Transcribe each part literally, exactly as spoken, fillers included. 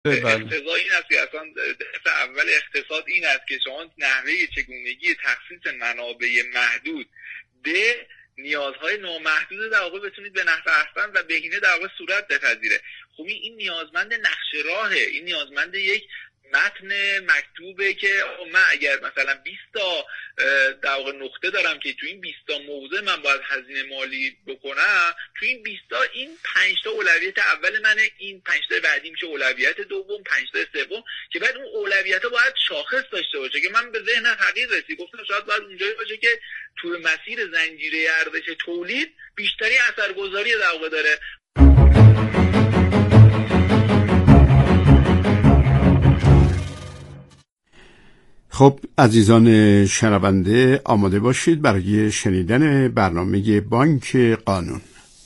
اقتضا این است که اصلا در اول اقتصاد این است که شما نحوه چگونگی تخصیص منابع محدود به نیازهای نامحدود در واقع بتونید به نحو احسن و بهینه در واقع صورت بپذیره. خب این نیازمند نقش راهه، این نیازمند یک متن مکتوبه که من اگر مثلا بیست تا در واقع نقطه دارم که تو این بیست تا موضوع من باید هزینه مالی بکنم، تو این بیست تا این پنج تا اولویت اول منه، این پنج تا بعدی میشه اولویت دوم، پنج تا سوم، که بعد اون اولویت باید شاخص داشته باشه که من به ذهن حقیق رسید گفتم شاید باید اونجایی باشه که تو مسیر زنجیره ارزش تولید بیشتری اثرگذاری در واقع داره. خب عزیزان شنونده، آماده باشید برای شنیدن برنامه بانک قانون.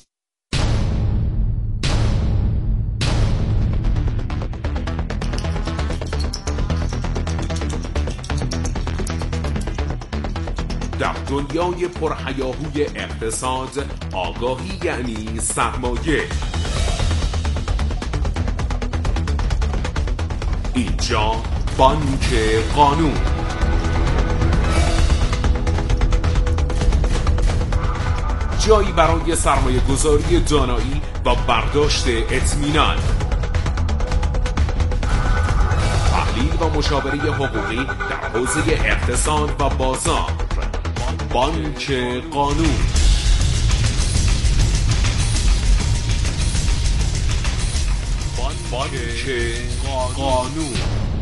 در دنیای پرهیاهوی اقتصاد، آگاهی یعنی سرمایه. اینجا بانک قانون. جایی برای سرمایه گذاری دانایی و برداشت اطمینان، تحلیل و مشاوره حقوقی در حوزه اقتصاد و بازار. بانک قانون. بانک قانون.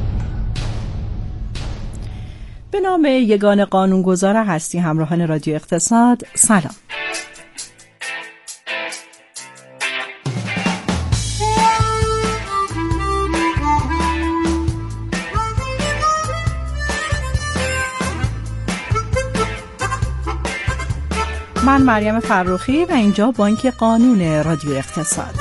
به نام یگان قانونگذار هستی همراهان رادیو اقتصاد، سلام. من مریم فرخی و اینجا بانک قانون رادیو اقتصاد.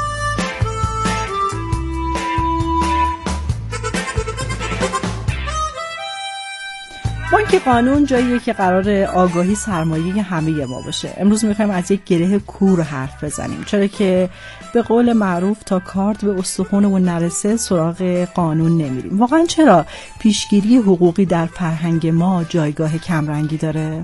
بانک قانون جاییه که قرار آگاهی سرمایه همه ما باشه. امروز میخوایم از یک گره کور حرف بزنیم، چرا که به قول معروف تا کارد به استخوان و نرسه سراغ قانون نمیریم. واقعا چرا پیشگیری حقوقی در فرهنگ ما جایگاه کمرنگی داره؟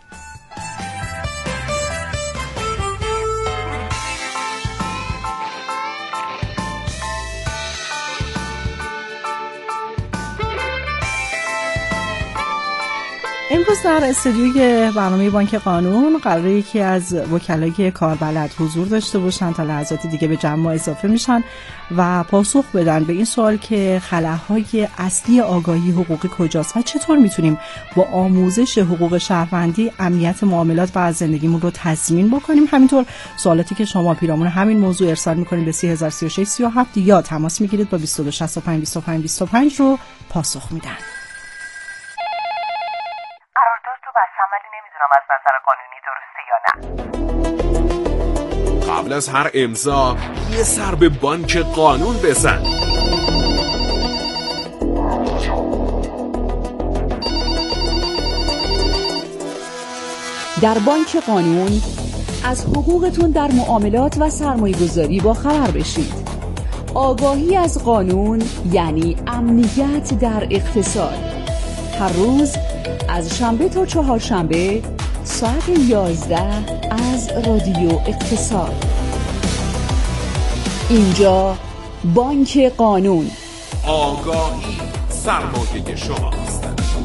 امروز در استودیوی برنامه بانک قانون قراره یکی از وکلای کاربلد حضور داشته باشن، تا لحظات دیگه به جمع اضافه میشن و پاسخ بدن به این سوال که خلاهای اصلی آگاهی حقوقی کجاست و چطور میتونیم با آموزش حقوق شهروندی امنیت معاملات و زندگیمون رو تضمین بکنیم. همینطور سوالاتی که شما پیرامون همین موضوع ارسال میکنید به سی هزار و سی و شش سی و هفت یا تماس میگیرید با بیست و دو شصت و پنج بیست و پنج بیست و پنج رو پاسخ میدن. از نظر قانونی درسته یا نه؟ قبل از هر امضا یه سر به بانک قانون بزن. در بانک قانون از حقوقتون در معاملات و سرمایه‌گذاری با خبر بشید. آگاهی از قانون یعنی امنیت در اقتصاد. هر روز از شنبه تا چهارشنبه ساعت یازده از رادیو اقتصاد. اینجا بانک قانون. آگاهی سرمایه شماست.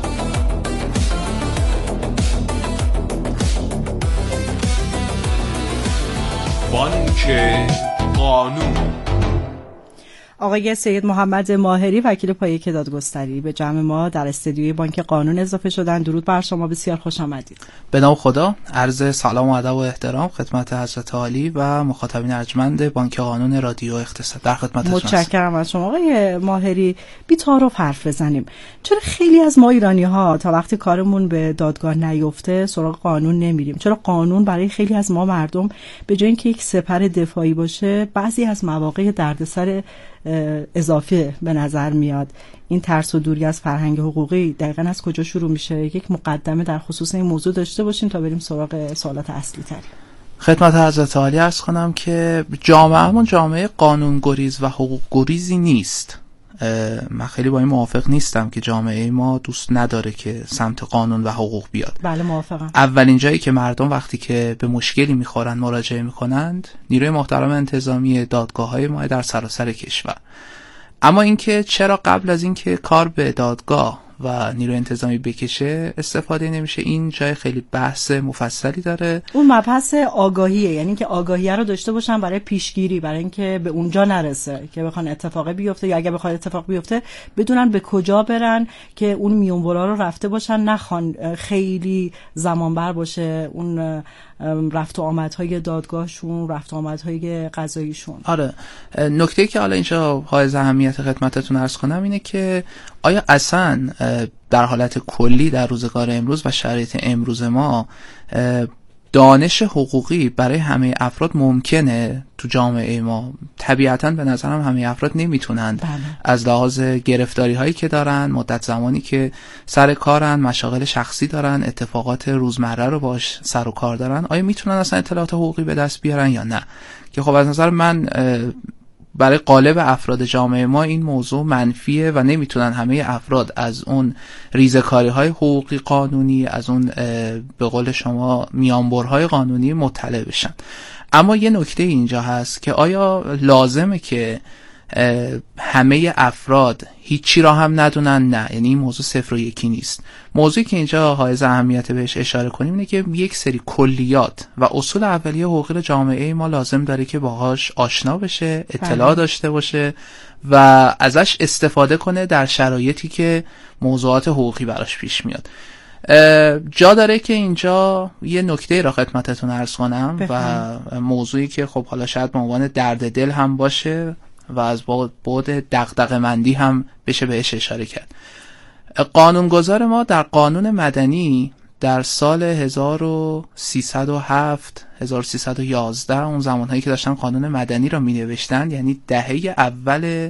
بانک قانون. آقای سید محمد ماهری وکیل پایه دادگستری به جمع ما در استودیوی بانک قانون اضافه شدن. درود بر شما، بسیار خوش آمدید. به نام خدا، عرض سلام و ادب و احترام خدمت حضرت عالی و مخاطبین ارجمند بانک قانون رادیو اقتصاد. در خدمتتون هستم. متشکرم از شما آقای ماهری. بی تعارف حرف بزنیم. چرا خیلی از ما ایرانی‌ها تا وقتی کارمون به دادگاه نیفته سراغ قانون نمیریم؟ چرا قانون برای خیلی از ما مردم به جای اینکه یک سپر دفاعی باشه، بعضی از مواقع دردسر اضافه به نظر میاد؟ این ترس و دوری از فرهنگ حقوقی دقیقاً از کجا شروع میشه؟ یک مقدمه در خصوص این موضوع داشته باشیم تا بریم سراغ سوالات اصلی تر. خدمت حضرت عالی عرض کنم که جامعهمون جامعه قانون گریز و حقوق گریزی نیست. من خیلی با این موافق نیستم که جامعه ما دوست نداره که سمت قانون و حقوق بیاد. بله موافقم. اولین جایی که مردم وقتی که به مشکلی میخورن مراجعه میکنند نیروی محترم انتظامی دادگاه‌های ما در سراسر کشور. اما اینکه چرا قبل از اینکه کار به دادگاه و نیروی انتظامی بکشه استفاده نمیشه، این جای خیلی بحث مفصلی داره. اون مبحث آگاهیه، یعنی که آگاهیه رو داشته باشن برای پیشگیری، برای اینکه به اونجا نرسه که بخوان اتفاقی بیفته، یا اگه بخواد اتفاق بیفته بدونن به کجا برن که اون میونبرا رو رفته باشن، نخوان خیلی زمان بر باشه اون رفت و آمدهای دادگاهشون، رفت و آمدهای قضاییشون. آره، نکته که حالا اینجا حائز اهمیت خدمتتون عرض کنم اینه که آیا اصلا در حالت کلی در روزگار امروز و شرایط امروز ما دانش حقوقی برای همه افراد ممکنه تو جامعه ما؟ طبیعتاً به نظرم همه افراد نمیتونن بله. از لحاظ گرفتاری هایی که دارن، مدت زمانی که سر کارن، مشاغل شخصی دارن، اتفاقات روزمره رو باش سر و کار دارن، آیا میتونن اصلا اطلاعات حقوقی به دست بیارن یا نه؟ که خب از نظر من برای قالب افراد جامعه ما این موضوع منفیه و نمیتونن همه افراد از اون ریزکاری های حقوقی قانونی، از اون به قول شما میانبرهای قانونی مطلع بشن. اما یه نکته اینجا هست که آیا لازمه که همه افراد هیچی را هم ندونن؟ نه، یعنی این موضوع صفر و یکی نیست. موضوعی که اینجا حائز اهمیت بهش اشاره کنیم اینه که یک سری کلیات و اصول اولیه حقوقی را جامعه ما لازم داره که باهاش آشنا بشه، اطلاع داشته باشه و ازش استفاده کنه در شرایطی که موضوعات حقوقی براش پیش میاد. جا داره که اینجا یه نکته را خدمتتون عرض کنم بفهم. و موضوعی که خب حالا شاید به عنوان درد دل هم باشه و از بعد دغدغه‌مندی هم بشه بهش اشاره کرد. قانونگذار ما در قانون مدنی در سال هزار و سیصد و هفت هزار و سیصد و یازده، اون زمانهایی که داشتن قانون مدنی را می نوشتن، یعنی دهه اول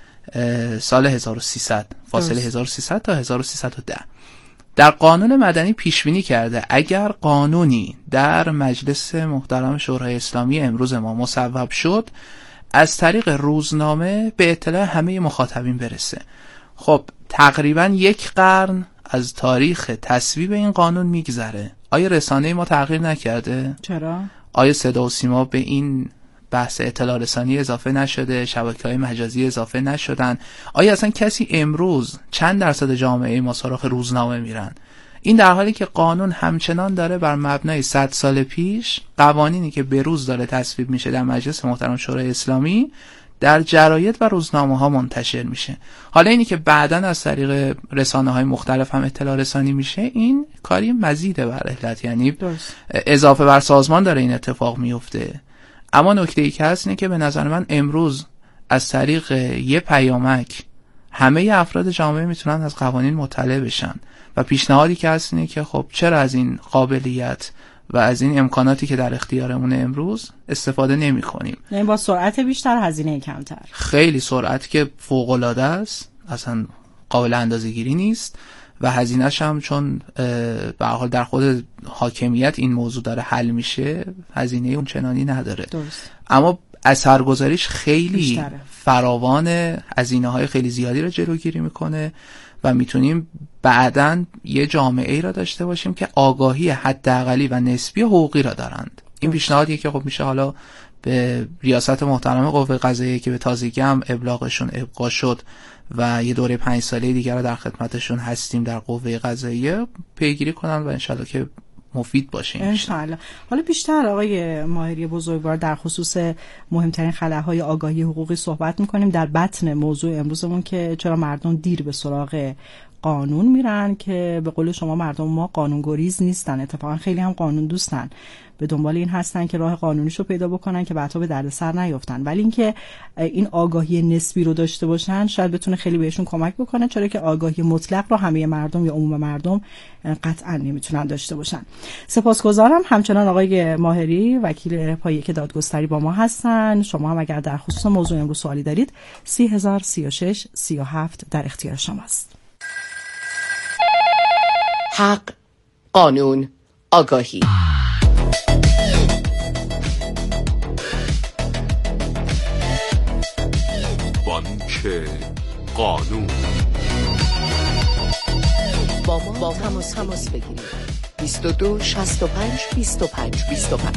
سال هزار و سیصد، فاصله هزار و سیصد تا هزار و سیصد و ده، در قانون مدنی پیش بینی کرده اگر قانونی در مجلس محترم شورای اسلامی امروز ما مصوب شد، از طریق روزنامه به اطلاع همه مخاطبین برسه. خب تقریبا یک قرن از تاریخ تصویب این قانون میگذره. آیا رسانه ما تغییر نکرده؟ چرا؟ آیا صدا و سیما به این بحث اطلاع رسانی اضافه نشده؟ شبکه‌های مجازی اضافه نشدن؟ آیا اصلا کسی امروز چند درصد جامعه ما سراغ روزنامه میرن؟ این در حالی که قانون همچنان داره بر مبنای صد سال پیش قوانینی که به روز داره تصویب میشه در مجلس محترم شورای اسلامی در جراید و روزنامه ها منتشر میشه. حالا اینی که بعداً از طریق رسانه های مختلف هم اطلاع رسانی میشه، این کاری مزیده بر علت، یعنی درست. اضافه بر سازمان داره این اتفاق میفته. اما نکته ای که هست اینه که به نظر من امروز از طریق یه پیامک همه افراد جامعه میتونن از قوانین مطلع بشن و پیشنهادی که هست اینه که خب چرا از این قابلیت و از این امکاناتی که در اختیارمون امروز استفاده نمی کنیم؟ یعنی با سرعت بیشتر، هزینه کمتر. خیلی سرعت که فوق العاده است، اصلا قابل اندازه‌گیری نیست و هزینه‌ش هم چون به هر حال در خود حاکمیت این موضوع داره حل میشه، هزینه اون چنانی نداره. درست. اما اثرگذاریش خیلی بیشتره. فراوان، هزینه‌های خیلی زیادی رو جلوگیری میکنه و میتونیم بعداً یه جامعه ای را داشته باشیم که آگاهی حداقلی و نسبی حقوقی را دارند. این پیشنهادیه که خب میشه حالا به ریاست محترم قوه قضاییه که به تازگی هم ابلاغشون ابقا شد و یه دوره پنج ساله دیگر رو در خدمتشون هستیم در قوه قضاییه پیگیری کنن و انشالله که مفید باشه انشالله. حالا بیشتر آقای ماهری بزرگوار در خصوص مهمترین خلاهای آگاهی حقوقی صحبت میکنیم در بطن موضوع امروزمون که چرا مردم دیر به سراغ قانون میرن، که به قول شما مردم ما قانون گریز نیستن، اتفاقا خیلی هم قانون دوستن، به دنبال این هستن که راه قانونیشو پیدا بکنن که بعدا به دردسر نیفتن. ولی اینکه این آگاهی نسبی رو داشته باشن شاید بتونه خیلی بهشون کمک بکنه، چرا که آگاهی مطلق رو همه مردم یا عموم مردم قطعا نمیتونن داشته باشن. سپاسگزارم. همچنان آقای ماهری وکیل پایه که دادگستری با ما هستن. شما هم اگر در خصوص موضوع امروز سوالی دارید سی هزار سی و شش سی و هفت در اختیار شماست. حق، قانون، آگاهی. بانک قانون. با ما با تماس تماس بگیرید. بیست و دو شصت و پنج بیست و پنج بیست و پنج.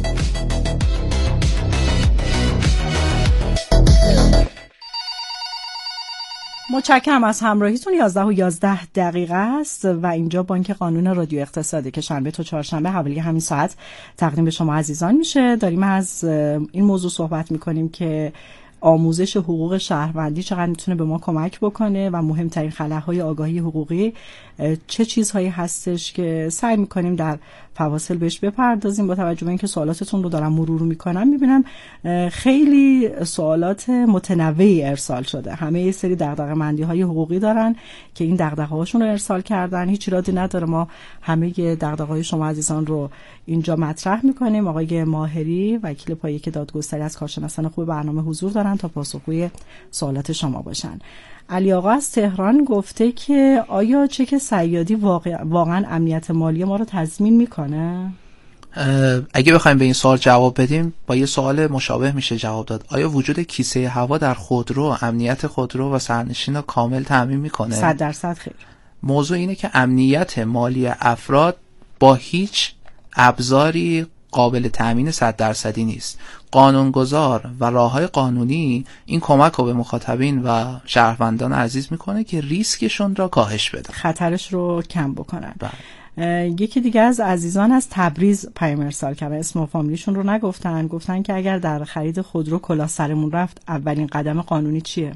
متشکرم از همراهیتون. یازده و یازده دقیقه است و اینجا بانک قانون رادیو اقتصادی که شنبه تا چهارشنبه حوالی همین ساعت تقدیم به شما عزیزان میشه. داریم از این موضوع صحبت میکنیم که آموزش حقوق شهروندی چقدر میتونه به ما کمک بکنه و مهمترین خلاهای آگاهی حقوقی چه چیزهایی هستش که سعی میکنیم در فواصل بهش بپردازیم. با توجه به اینکه سوالاتتون رو دارم مرور میکنم میبینم خیلی سوالات متنوعی ارسال شده. همه یه سری دغدغه‌مندی های حقوقی دارن که این دغدغه هاشون رو ارسال کردن. هیچ ایرادی نداره، ما همه دغدغه های شما عزیزان رو اینجا مطرح میکنیم. آقای ماهری وکیل پایه که دادگستری از کارشناسان خوب برنامه حضور دارن تا پاسخگوی سوالات شما باشن. علی آقا از تهران گفته که آیا چک صیادی واقع... واقعا امنیت مالی ما رو تضمین میکنه؟ اگه بخوایم به این سوال جواب بدیم با یه سوال مشابه میشه جواب داد. آیا وجود کیسه هوا در خودرو امنیت خودرو و سرنشین رو کامل تضمین میکنه؟ صد درصد خیر. موضوع اینه که امنیت مالی افراد با هیچ ابزاری قابل تأمین صد درصدی نیست. قانونگذار و راههای قانونی این کمک رو به مخاطبین و شهروندان عزیز میکنه که ریسکشون را کاهش بده، خطرش رو کم بکنن. یکی دیگه از عزیزان از تبریز پیام ارسال کردن، اسم و فامیلیشون رو نگفتن، گفتن که اگر در خرید خودرو کلاه سرمون رفت اولین قدم قانونی چیه؟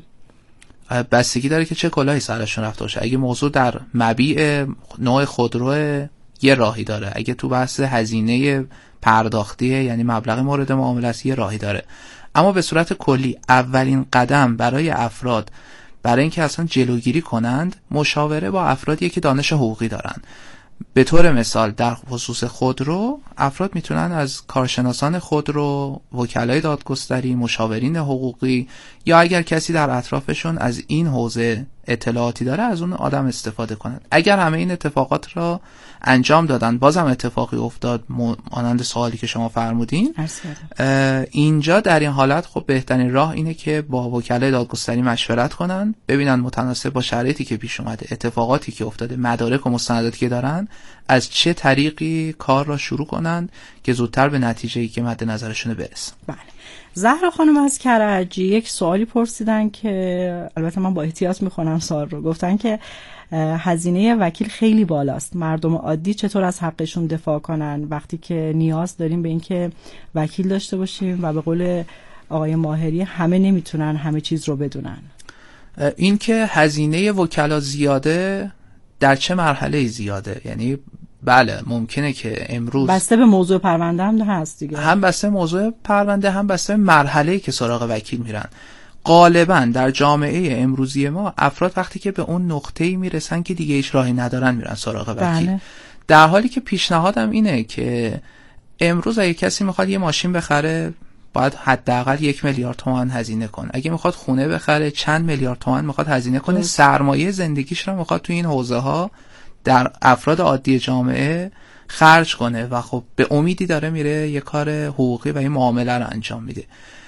بستگی داره که چه کلاهی سرشون رفته باشه. اگه موضوع در مبیع نوع خودرو یه راهی داره، اگه تو بحث هزینه پرداختیه یعنی مبلغ مورد معامله است یه راهی داره. اما به صورت کلی اولین قدم برای افراد برای اینکه اصلا جلوگیری کنند مشاوره با افرادی که دانش حقوقی دارن. به طور مثال در خصوص خودرو افراد میتونن از کارشناسان خودرو، وکلای دادگستری، مشاورین حقوقی یا اگر کسی در اطرافشون از این حوزه اطلاعاتی داره از اون آدم استفاده کنن. اگر همه این اتفاقات را انجام دادن بازم اتفاقی افتاد مانند سوالی که شما فرمودین، اینجا در این حالت خب بهترین راه اینه که با وکلای دادگستری مشورت کنن، ببینن متناسب با شرایطی که پیش اومده، اتفاقاتی که افتاده، مدارک و مستنداتی که دارن از چه طریقی کار را شروع کنن که زودتر به نتیجه‌ای که مد نظرشونه برسن. بله. زهرا خانم از کرج یک سوالی پرسیدن که البته من با احتیاط میخونم سوال رو. گفتن که هزینه وکیل خیلی بالاست، مردم عادی چطور از حقشون دفاع کنن وقتی که نیاز داریم به این که وکیل داشته باشیم و به قول آقای ماهری همه نمیتونن همه چیز رو بدونن؟ این که هزینه وکلا زیاده در چه مرحله زیاده؟ یعنی بله ممکنه که امروز بسته به موضوع پرونده هم هست دیگه، هم بسته موضوع پرونده هم بسته مرحله‌ای که سراغ وکیل میرن. غالبا در جامعه امروزی ما افراد وقتی که به اون نقطه‌ای میرسن که دیگه هیچ راهی ندارن میرن سراغ وکیل. بله. در حالی که پیشنهادم اینه که امروز اگه کسی میخواد یه ماشین بخره باید حداقل یک میلیارد تومان هزینه کنه. اگه میخواد خونه بخره چند میلیارد تومان میخواد هزینه کنه. سرمایه زندگیش رو میخواد تو این حوزه ها در افراد عادی جامعه خرج کنه و خب به امیدی داره میره یه کار حقوقی و یه معامله رو انجام میده.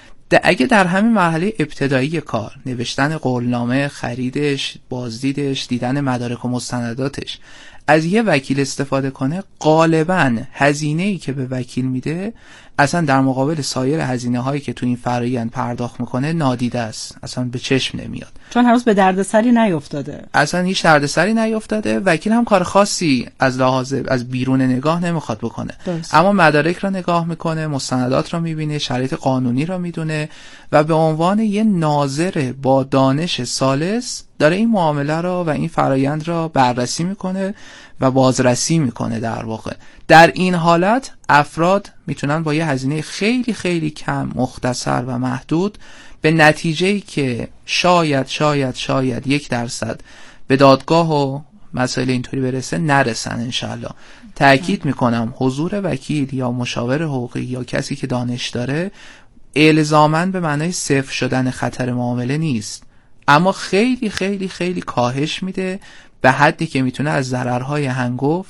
اگه در همین مرحله ابتدایی کار، نوشتن قولنامه، خریدش، بازدیدش، دیدن مدارک و مستنداتش، از یه وکیل استفاده کنه، غالباً هزینه‌ای که به وکیل میده اصلا در مقابل سایر هزینه هایی که تو این فرآیند پرداخت میکنه نادیده است، اصلا به چشم نمیاد، چون هنوز به دردسری نیفتاده، اصلا هیچ دردسری نیفتاده. وکیل هم کار خاصی از لحاظ از بیرون نگاه نمیخواد بکنه، درست. اما مدارک را نگاه میکنه، مستندات را میبینه، شرایط قانونی را میدونه و به عنوان یه ناظر با دانش سالس داره این معامله را و این فرآیند را بررسی میکنه و بازرسی میکنه. در واقع در این حالت افراد میتونن با یه هزینه خیلی خیلی کم، مختصر و محدود به نتیجه‌ای که شاید شاید شاید یک درصد به دادگاه و مسائل اینطوری برسه نرسن انشالله. تأکید میکنم حضور وکیل یا مشاور حقوقی یا کسی که دانش داره الزاماً به معنای صفر شدن خطر معامله نیست، اما خیلی خیلی خیلی کاهش میده به حدی که میتونه از ضررهای هنگفت،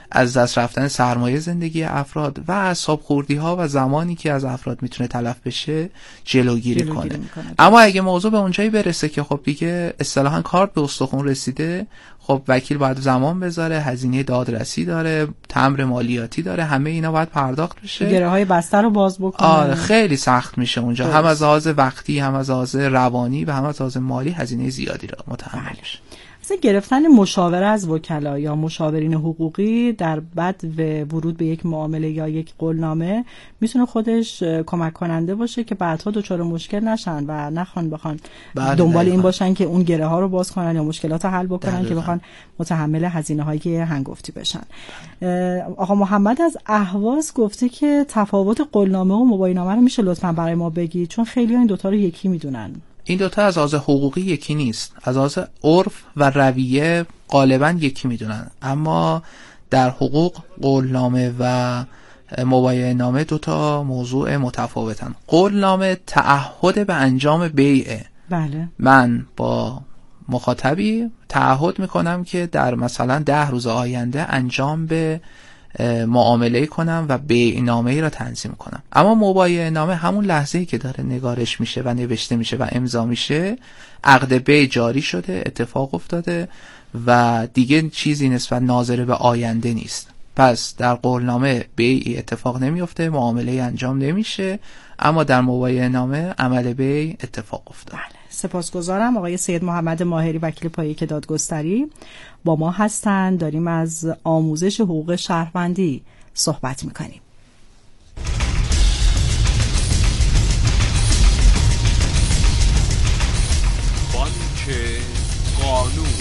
از دست رفتن سرمایه زندگی افراد و اعصاب خوردی ها و زمانی که از افراد میتونه تلف بشه جلوگیری, جلوگیری کنه. میکنه. اما اگه موضوع به اونجایی برسه که خب دیگه اصطلاحاً کارت به استخوان رسیده، خب وکیل باید زمان بذاره، هزینه دادرسی داره، تمبر مالیاتی داره، همه اینا باید پرداخت بشه. گره های بسته رو باز بکنه. آره خیلی سخت میشه اونجا، درست. هم از لحاظ وقتی، هم از لحاظ روانی و هم از لحاظ مالی هزینه زیادی رو متحمل میشه. مثلا گرفتن مشاوره از وکلا یا مشاورین حقوقی در بد و ورود به یک معامله یا یک قولنامه میتونه خودش کمک کننده باشه که بعدها دچار مشکل نشن و نخوان بخوان دنبال این باشن که اون گره ها رو باز کنن یا مشکلات رو حل بکنن دقیقا. که بخوان متحمل هزینه هایی هنگفتی بشن. آقا محمد از اهواز گفته که تفاوت قولنامه و مباینامه رو میشه لطفاً برای ما بگید، چون خیلی ها این دوتا رو یکی میدونن. این دوتا از لحاظ حقوقی یکی نیست، از لحاظ عرف و رویه غالبا یکی میدونن، اما در حقوق قولنامه و مباینه‌نامه دوتا موضوع متفاوتن. قولنامه تعهد به انجام بیعه. بله. من با مخاطبی تعهد میکنم که در مثلا ده روز آینده انجام به معامله کنم و بیعنامه‌ای را تنظیم کنم. اما مباینه‌نامه همون لحظه‌ای که داره نگارش میشه و نوشته میشه و امضا میشه، عقد بیع جاری شده، اتفاق افتاده و دیگه چیزی نسبت ناظر به آینده نیست. پس در قولنامه بیعی اتفاق نمیفته، معامله انجام نمیشه، اما در مباینه‌نامه عمل بیع اتفاق افتاده. بله. سپاسگزارم. آقای سید محمد ماهری وکیل پایه که دادگستری با ما هستند. داریم از آموزش حقوق شهروندی صحبت میکنیم. بانک قانون.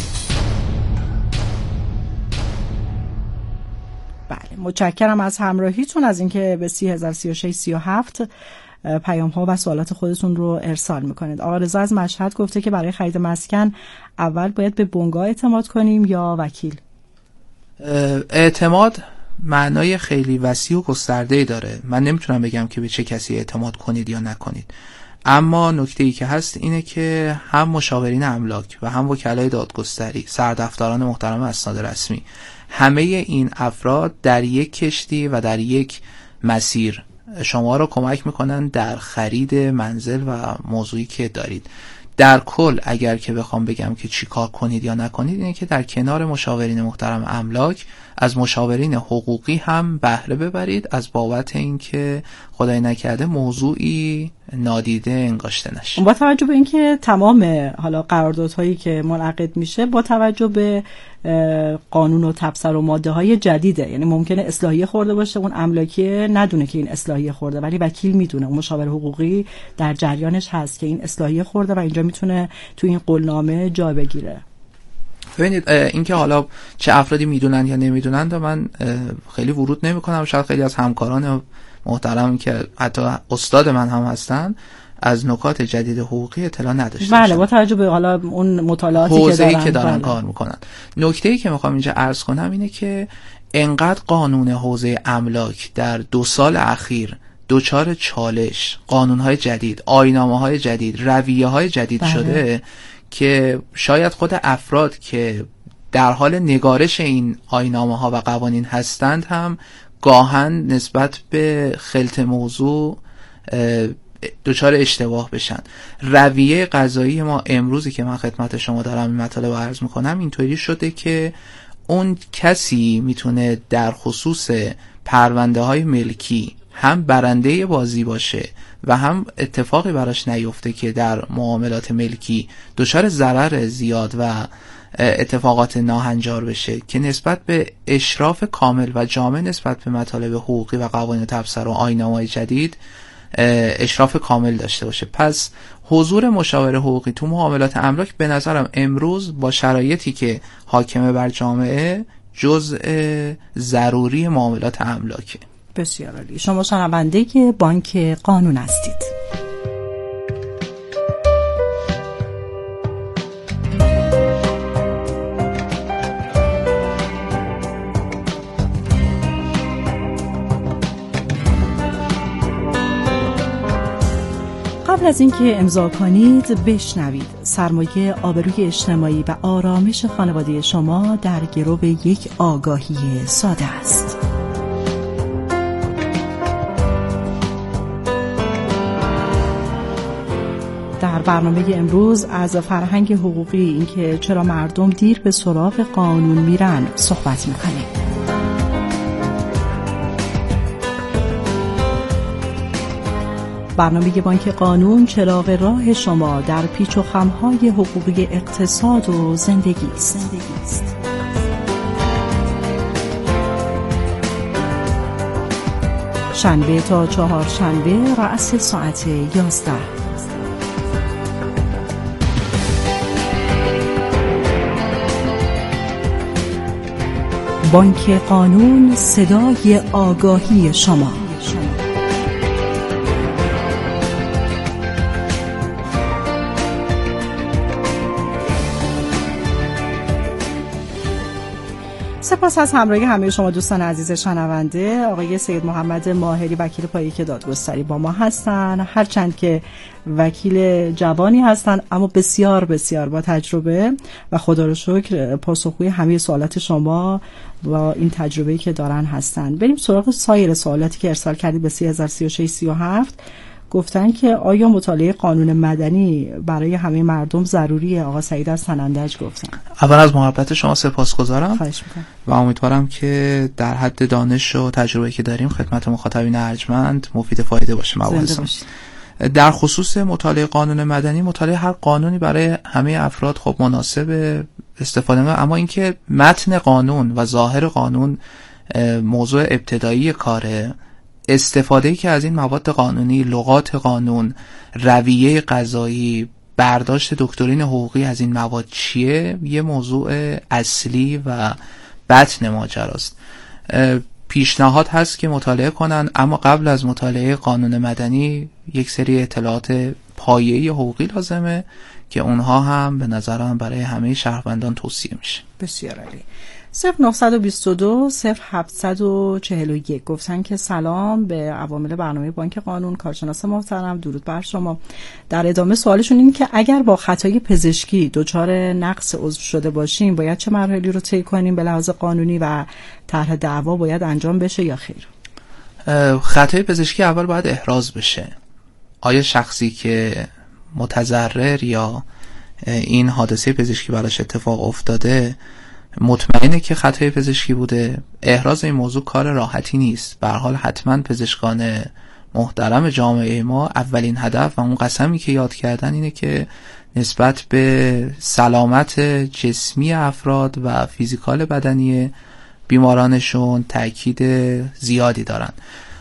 بله، متشکرم از همراهیتون، از اینکه به سی هزار و سی و شش سی و هفت پیام ها و سوالات خودتون رو ارسال میکنید. آقا رضا از مشهد گفته که برای خرید مسکن اول باید به بنگاه اعتماد کنیم یا وکیل؟ اعتماد معنای خیلی وسیع و گسترده‌ای داره. من نمیتونم بگم که به چه کسی اعتماد کنید یا نکنید، اما نکته‌ای که هست اینه که هم مشاورین املاک و هم وکلای دادگستری، سردفتران محترم اسناد رسمی، همه این افراد در یک کشتی و در یک مسیر شما را کمک میکنن در خرید منزل و موضوعی که دارید. در کل اگر که بخوام بگم که چی کار کنید یا نکنید، اینه که در کنار مشاورین محترم املاک از مشاورین حقوقی هم بهره ببرید، از بابت اینکه خدای نکرده موضوعی نادیده انگاشته نشه. با توجه به اینکه تمام حالا قراردادهایی که منعقد میشه با توجه به قانون و تبصره و ماده های جدیده، یعنی ممکنه اصلاحیه خورده باشه، اون املاکی ندونه که این اصلاحیه خورده، ولی وکیل میدونه، اون مشاور حقوقی در جریانش هست که این اصلاحیه خورده و اینجا میتونه تو این قولنامه جا بگیره. ببینید اینکه حالا چه افرادی میدونن یا نمیدونن و من خیلی ورود نمیکنم، شاید خیلی از همکاران محترم که حتی استاد من هم هستن از نکات جدید حقوقی اطلاع نداشته بله، با توجه به حالا اون مطالعاتی که دارن, که دارن کار میکنن. نکته‌ای که میخوام اینجا عرض کنم اینه که انقدر قانون حوزه املاک در دو سال اخیر دوچار چالش، قانونهای جدید، آیین‌نامه‌های جدید، رویه‌های جدید بله. شده که شاید خود افراد که در حال نگارش این آیین‌نامه‌ها و قوانین هستند هم گاهن نسبت به خلط موضوع دچار اشتباه بشن. رویه قضایی ما امروزی که من خدمت شما دارم این مطالب رو عرض میکنم اینطوری شده که اون کسی میتونه در خصوص پرونده های ملکی هم برنده بازی باشه و هم اتفاقی براش نیفته که در معاملات ملکی دچار ضرر زیاد و اتفاقات ناهنجار بشه، که نسبت به اشراف کامل و جامع نسبت به مطالب حقوقی و قوانین تبصره و آیین‌نامه‌های جدید اشراف کامل داشته باشه. پس حضور مشاور حقوقی تو معاملات املاک به نظرم امروز با شرایطی که حاکمه بر جامعه جزء ضروری معاملات املاکه. بسیار عالی. شما شنونده که بانک قانون هستید. قبل از اینکه امضا کنید بشنوید سرمایه، آبروی اجتماعی و آرامش خانواده شما در گرو یک آگاهی ساده است. در برنامه امروز از فرهنگ حقوقی، اینکه چرا مردم دیر به سراغ قانون میرن، صحبت میکنیم. برنامه بانک قانون چراغ راه شما در پیچ و خم‌های حقوقی اقتصاد و زندگی است. شنبه تا چهارشنبه رأس ساعت یازده. بانک قانون، صدای آگاهی شما. سپاس از همراهی همه شما دوستان عزیز شنونده. آقای سید محمد ماهری، وکیل پایه‌ای دادگستری با ما هستن، هرچند که وکیل جوانی هستن اما بسیار بسیار با تجربه و خدا رو شکر پاسخگوی همه سوالات شما با این تجربه‌ای که دارن هستن. بریم سراغ سایر سوالاتی که ارسال کردید به سه هزار و سی و شش سی و هفت. گفتن که آیا مطالعه قانون مدنی برای همه مردم ضروریه؟ آقا سعید از سنندج گفتن. اول از محبت شما سپاسگزارم. خواهش میکنم و امیدوارم که در حد دانش و تجربه که داریم خدمت مخاطبین ارجمند مفید فایده باشه. مباحث در خصوص مطالعه قانون مدنی، مطالعه هر قانونی برای همه افراد خب مناسب استفاده می‌کنه، اما اینکه متن قانون و ظاهر قانون موضوع ابتدایی کاره، استفاده‌ای که از این مواد قانونی، لغات قانون، رویه قضایی، برداشت دکترین حقوقی از این مواد چیه، یه موضوع اصلی و بطن ماجراست. پیشنهاد هست که مطالعه کنن، اما قبل از مطالعه قانون مدنی یک سری اطلاعات پایه‌ای حقوقی لازمه که اونها هم به نظرم برای همه شهروندان توصیه میشه. بسیار عالی. صفر نه دو دو صفر هفت چهار یک گفتن که سلام به عوامل برنامه بانک قانون، کارشناس محترم، درود بر شما. در ادامه سوالشون این که اگر با خطای پزشکی دچار نقص عضو شده باشیم باید چه مراحلی رو طی کنیم به لحاظ قانونی و طرح دعوا باید انجام بشه یا خیر؟ خطای پزشکی اول باید احراز بشه. آیا شخصی که متضرر یا این حادثه پزشکی براش اتفاق افتاده مطمئنه که خطای پزشکی بوده؟ احراز این موضوع کار راحتی نیست. به هر حال حتما پزشکان محترم جامعه ما اولین هدف و اون قسمی که یاد کردن اینه که نسبت به سلامت جسمی افراد و فیزیکال بدنی بیمارانشون تأکید زیادی دارن.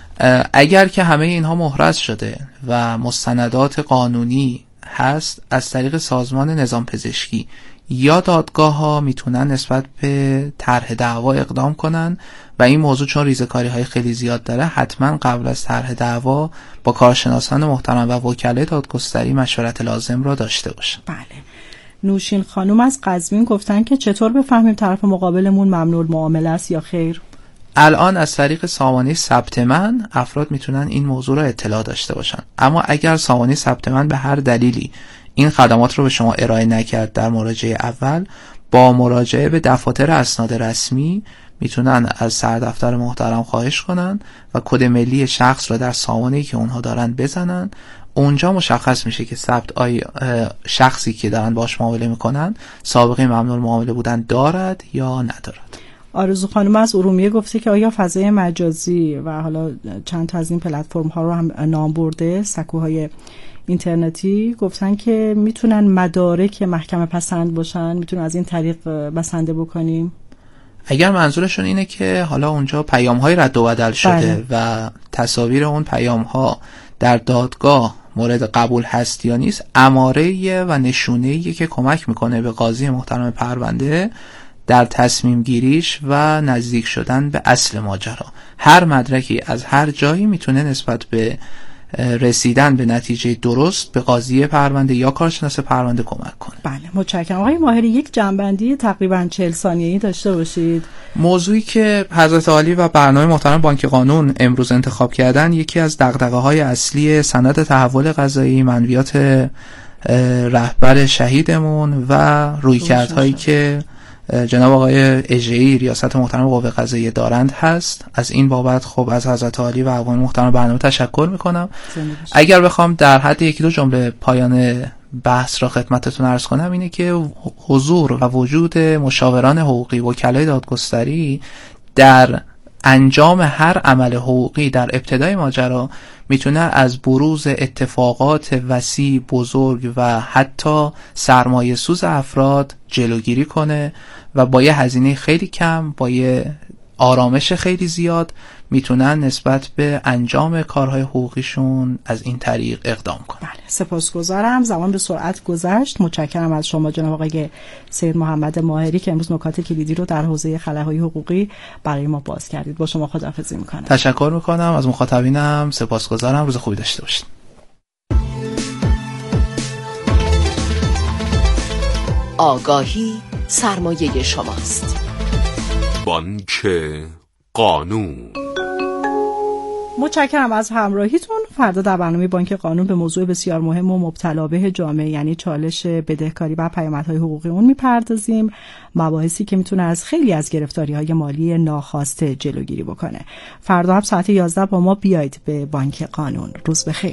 اگر که همه اینها محرز شده و مستندات قانونی هست، از طریق سازمان نظام پزشکی یا دادگاه ها میتونن نسبت به طرح دعوا اقدام کنن و این موضوع چون ریزکاری های خیلی زیاد داره حتما قبل از طرح دعوا با کارشناسان محترم و وکلای دادگستری مشورت لازم را داشته باشن. بله. نوشین خانم از قزوین گفتن که چطور بفهمیم طرف مقابلمون ممنوع المعامله است یا خیر؟ الان از طریق سامانه ثبت من افراد میتونن این موضوع را اطلاع داشته باشن، اما اگر سامانه ثبت من به هر دلیلی این خدمات رو به شما ارائه نکرد در مراجعه اول، با مراجعه به دفاتر اسناد رسمی میتونن از سردفتر محترم خواهش کنن و کد ملی شخص را در سامانه‌ای که اونها دارن بزنن. اونجا مشخص میشه که ثبت آی شخصی که دارن باش معامله میکنن سابقه ممنوع المعامله بودن دارد یا ندارد. آرزو خانم از ارومیه گفته که آیا فضای مجازی و حالا چند تا از این پلتفرم ها رو هم نام برده، سکوهای اینترنتی، گفتن که میتونن مدارک محکمه پسند باشن، میتونن از این طریق بسنده بکنیم؟ اگر منظورشون اینه که حالا اونجا پیام های رد و بدل شده بله. و تصاویر اون پیام ها در دادگاه مورد قبول هست یا نیست، اماره و نشونه‌ای که کمک میکنه به قاضی محترم پرونده در تصمیم گیریش و نزدیک شدن به اصل ماجرا. هر مدرکی از هر جایی میتونه نسبت به رسیدن به نتیجه درست به قاضی پرونده یا کارشناس پرونده کمک کنه. بله، متشکرم. آقای ماهری یک جنبندی تقریباً چهل ثانیه‌ای داشته باشید. موضوعی که حضرت عالی و برنامه محترم بانک قانون امروز انتخاب کردن یکی از دغدغه‌های اصلی سند تحول قضایی منویات رهبر شهیدمون و رویکردهایی که جناب آقای اژه‌ای ریاست محترم قوه قضاییه دارند هست. از این بابت خب از حضرت عالی و اقوام محترم برنامه تشکر میکنم. اگر بخوام در حد یکی دو جمله پایان بحث را خدمتتون عرض کنم اینه که حضور و وجود مشاوران حقوقی، وکلای دادگستری در انجام هر عمل حقوقی در ابتدای ماجرا میتونه از بروز اتفاقات وسیع، بزرگ و حتی سرمایه سوز افراد جلوگیری کنه و با یه هزینه خیلی کم، با یه آرامش خیلی زیاد میتونن نسبت به انجام کارهای حقوقیشون از این طریق اقدام کنن. بله، سپاسگزارم. زمان به سرعت گذشت. متشکرم از شما جناب آقای سید محمد ماهری که امروز نکات کلیدی رو در حوزه خلاهای حقوقی برای ما باز کردید. با شما خداحافظی میکنم. تشکر میکنم از مخاطبینم. سپاسگزارم. روز خوبی داشته باشید. آگاهی سرمایه شماست. بانک قانون. متشکرم از همراهیتون. فردا در برنامه بانک قانون به موضوع بسیار مهم و مبتلا به جامعه یعنی چالش بدهکاری و پیامدهای حقوقی اون میپردازیم، مباحثی که میتونه از خیلی از گرفتاری‌های مالی ناخواسته جلوگیری بکنه. فردا هم ساعت یازده با ما بیایید به بانک قانون. روز بخیر.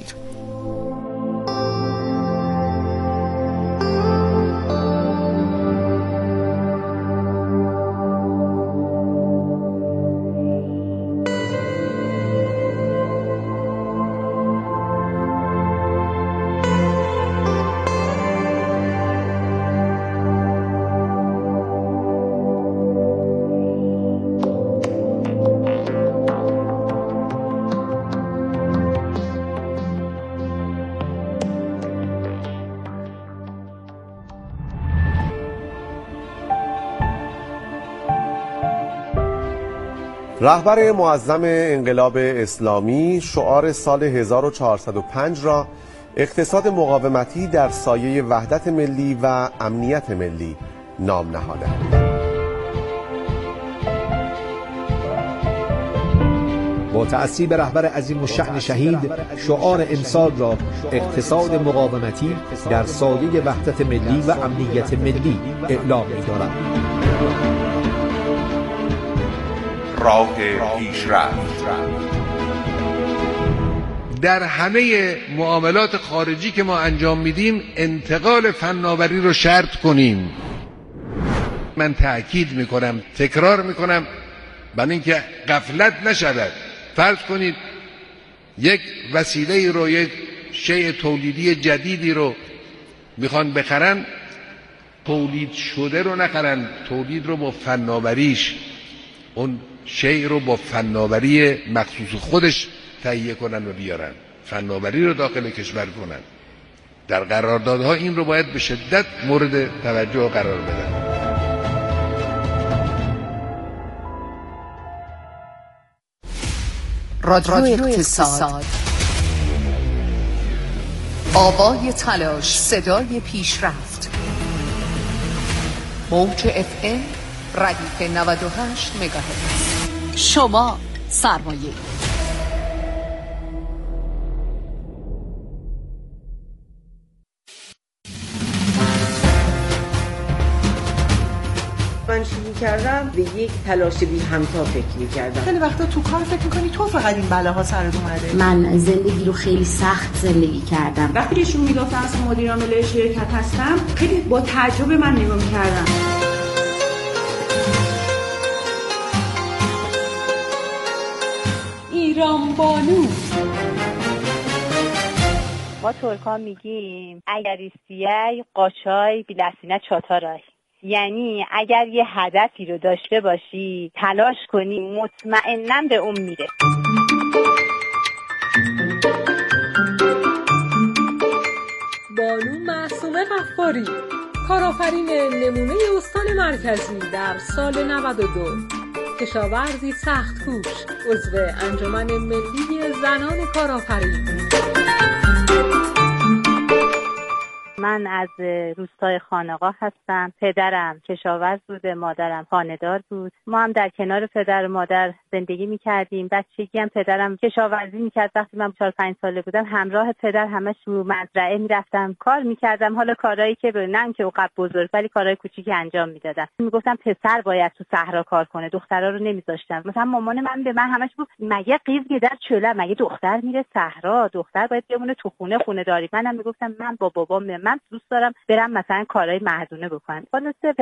رهبر معظم انقلاب اسلامی شعار سال هزار و چهارصد و پنج را اقتصاد مقاومتی در سایه وحدت ملی و امنیت ملی نام نهادند. با تأسیب رهبر عظیم الشأن شهید شعار امسال را اقتصاد مقاومتی در سایه وحدت ملی و امنیت ملی اعلام می‌دارد. راه پیشرفت. در همه معاملات خارجی که ما انجام میدیم انتقال فناوری رو شرط کنیم. من تأکید میکنم، تکرار میکنم برای اینکه غفلت نشود. فرض کنید یک وسیله رو، یک شیء تولیدی جدیدی رو میخوان بخرن، تولید شده رو نخرن، تولید رو با فناوریش، اون شیء رو با فناوری مخصوص خودش تهیه کنن و بیارن، فناوری رو داخل کشور کنن. در قراردادها این رو باید به شدت مورد توجه قرار بدن. رادیو اقتصاد، آوای تلاش، صدای پیشرفت. موج اف ام ردیف نود و هشت مگاهرتز. شما سرمایه. من شروع کردم به یک تلاش بی همتا فکر می‌کردم. خیلی وقتا تو کار فکر می‌کنی تو فقط این بلاها سرت اومده. من زندگی رو خیلی سخت زندگی کردم. وقتی ایشون میگفتن از مدیر عامل شرکت هستم، خیلی با تعجب من نگاه می‌کردم. ایران بانو. ما ترکان میگیم اگر ایستیای قاچای بیلسینه چاتارای، یعنی اگر یه هدفی رو داشته باشی تلاش کنی مطمئناً به اون میره. بانو معصومه غفاری، کارآفرین نمونه استان مرکزی در سال نود و دو، کشاورزی سخت کوش، عضو انجمن ملی زنان کارآفرین. من از روستای خانقاه هستم. پدرم کشاورز بوده، مادرم خانه‌دار بود. ما هم در کنار پدر و مادر زندگی میکردیم. بچگی هم پدرم کشاورزی میکرد. وقتی من چهار پنج ساله بودم همراه پدر همش رو مزرعه میرفتم کار میکردم. حالا کارهایی که به نم که اوقات بزرگ ولی کارهای کوچیکی انجام میدادم. میگفتم پسر باید تو صحرا کار کنه، دخترا رو نمیذاشتم. مثلا مامان من به من همش گفت مگه قیز در چله، مگه دختر میره صحرا، دختر باید بمونه تو خونه خونه داری. منم میگفتم من با بابام من دوست دارم برم مثلا کارهای مردونه بکنم. خلاص